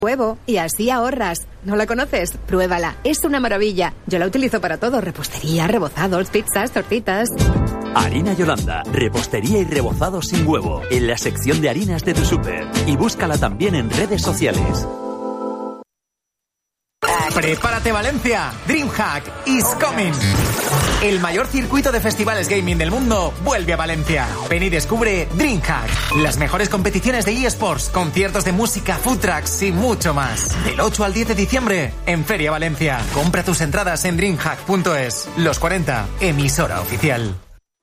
Huevo, y así ahorras. ¿No la conoces? Pruébala, es una maravilla. Yo la utilizo para todo: repostería, rebozados, pizzas, tortitas. Harina Yolanda, repostería y rebozado sin huevo, en la sección de harinas de tu súper. Y búscala también en redes sociales. ¡Prepárate, Valencia! DreamHack is coming. El mayor circuito de festivales gaming del mundo vuelve a Valencia. Ven y descubre DreamHack. Las mejores competiciones de eSports, conciertos de música, food trucks y mucho más. Del 8 al 10 de diciembre en Feria Valencia. Compra tus entradas en dreamhack.es. Los 40, emisora oficial.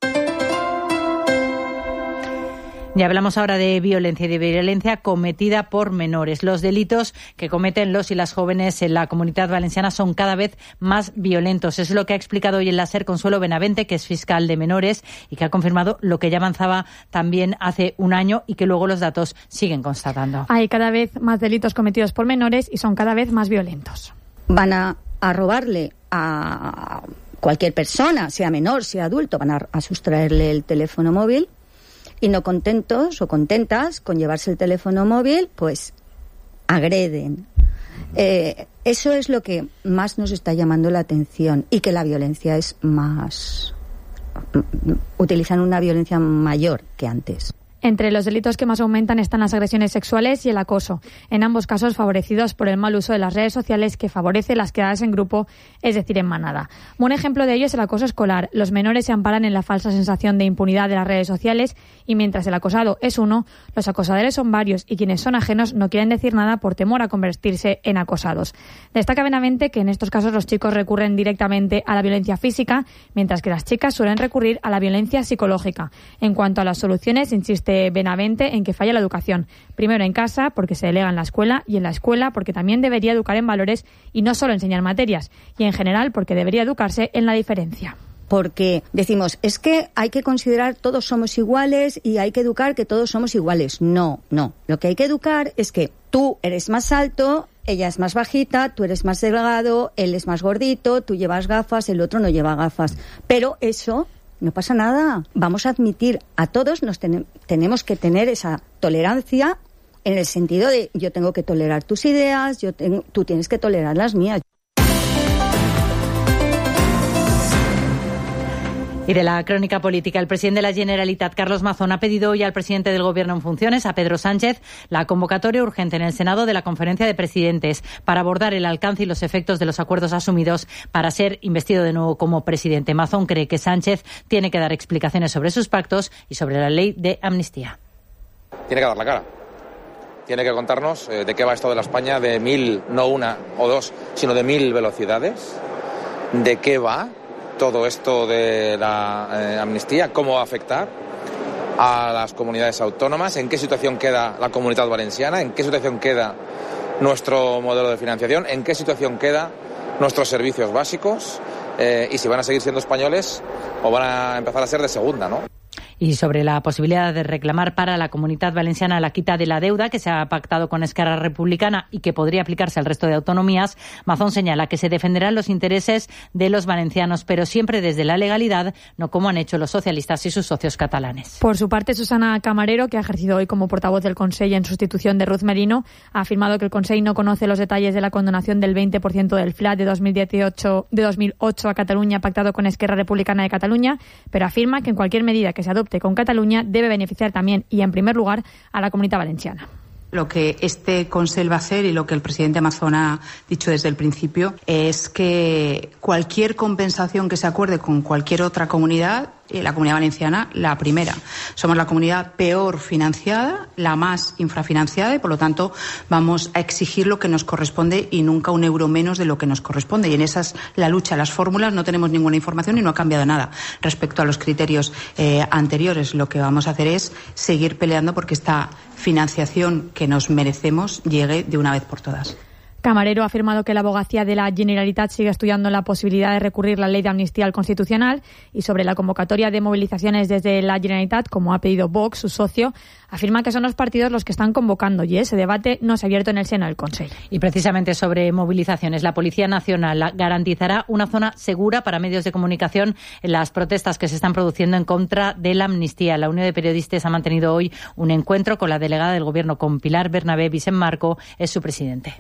Ya hablamos ahora de violencia y de violencia cometida por menores. Los delitos que cometen los y las jóvenes en la Comunidad Valenciana son cada vez más violentos. Es lo que ha explicado hoy en la SER Consuelo Benavente, que es fiscal de menores y que ha confirmado lo que ya avanzaba también hace un año y que luego los datos siguen constatando. Hay cada vez más delitos cometidos por menores y son cada vez más violentos. Van a robarle a cualquier persona, sea menor, sea adulto, van a sustraerle el teléfono móvil. Y no contentos o contentas con llevarse el teléfono móvil, pues agreden. Eso es lo que más nos está llamando la atención, y que la violencia es más... utilizan una violencia mayor que antes. Entre los delitos que más aumentan están las agresiones sexuales y el acoso, en ambos casos favorecidos por el mal uso de las redes sociales, que favorece las quedadas en grupo, es decir, en manada. Un ejemplo de ello es el acoso escolar. Los menores se amparan en la falsa sensación de impunidad de las redes sociales, y mientras el acosado es uno, los acosadores son varios, y quienes son ajenos no quieren decir nada por temor a convertirse en acosados. Destaca Benavente que en estos casos los chicos recurren directamente a la violencia física, mientras que las chicas suelen recurrir a la violencia psicológica. En cuanto a las soluciones, insiste Benavente en que falla la educación. Primero en casa, porque se delega en la escuela, y en la escuela porque también debería educar en valores y no solo enseñar materias, y en general porque debería educarse en la diferencia. Porque decimos, es que hay que considerar todos somos iguales y hay que educar que todos somos iguales. No. Lo que hay que educar es que tú eres más alto, ella es más bajita, tú eres más delgado, él es más gordito, tú llevas gafas, el otro no lleva gafas. Pero eso... no pasa nada. Vamos a admitir a todos, tenemos que tener esa tolerancia, en el sentido de yo tengo que tolerar tus ideas, tú tienes que tolerar las mías. Y de la crónica política, el presidente de la Generalitat, Carlos Mazón, ha pedido hoy al presidente del Gobierno en funciones, a Pedro Sánchez, la convocatoria urgente en el Senado de la Conferencia de Presidentes para abordar el alcance y los efectos de los acuerdos asumidos para ser investido de nuevo como presidente. Mazón cree que Sánchez tiene que dar explicaciones sobre sus pactos y sobre la ley de amnistía. Tiene que dar la cara. Tiene que contarnos de qué va esto de la España de 1000, no una o dos, sino de 1000 velocidades. De qué va todo esto de la amnistía, cómo va a afectar a las comunidades autónomas, en qué situación queda la Comunidad Valenciana, en qué situación queda nuestro modelo de financiación, en qué situación queda nuestros servicios básicos, y si van a seguir siendo españoles o van a empezar a ser de segunda, ¿no? Y sobre la posibilidad de reclamar para la Comunidad Valenciana la quita de la deuda que se ha pactado con Esquerra Republicana y que podría aplicarse al resto de autonomías, Mazón señala que se defenderán los intereses de los valencianos, pero siempre desde la legalidad, no como han hecho los socialistas y sus socios catalanes. Por su parte, Susana Camarero, que ha ejercido hoy como portavoz del Consell en sustitución de Ruth Merino, ha afirmado que el Consell no conoce los detalles de la condonación del 20% del FLAT de 2008 a Cataluña pactado con Esquerra Republicana de Cataluña, pero afirma que en cualquier medida que se adopte con Cataluña debe beneficiar también y en primer lugar a la Comunidad Valenciana. Lo que este Consell va a hacer y lo que el presidente Mazón ha dicho desde el principio es que cualquier compensación que se acuerde con cualquier otra comunidad, la Comunidad Valenciana, la primera. Somos la comunidad peor financiada, la más infrafinanciada, y por lo tanto vamos a exigir lo que nos corresponde y nunca un euro menos de lo que nos corresponde. Y en esa es la lucha. Las fórmulas no tenemos ninguna información y no ha cambiado nada respecto a los criterios anteriores. Lo que vamos a hacer es seguir peleando porque esta financiación que nos merecemos llegue de una vez por todas. Camarero ha afirmado que la abogacía de la Generalitat sigue estudiando la posibilidad de recurrir la ley de amnistía al Constitucional, y sobre la convocatoria de movilizaciones desde la Generalitat, como ha pedido Vox, su socio, afirma que son los partidos los que están convocando y ese debate no se ha abierto en el seno del Consell. Y precisamente sobre movilizaciones, la Policía Nacional garantizará una zona segura para medios de comunicación en las protestas que se están produciendo en contra de la amnistía. La Unión de Periodistas ha mantenido hoy un encuentro con la delegada del Gobierno, con Pilar Bernabé Vicent Marco, es su presidente.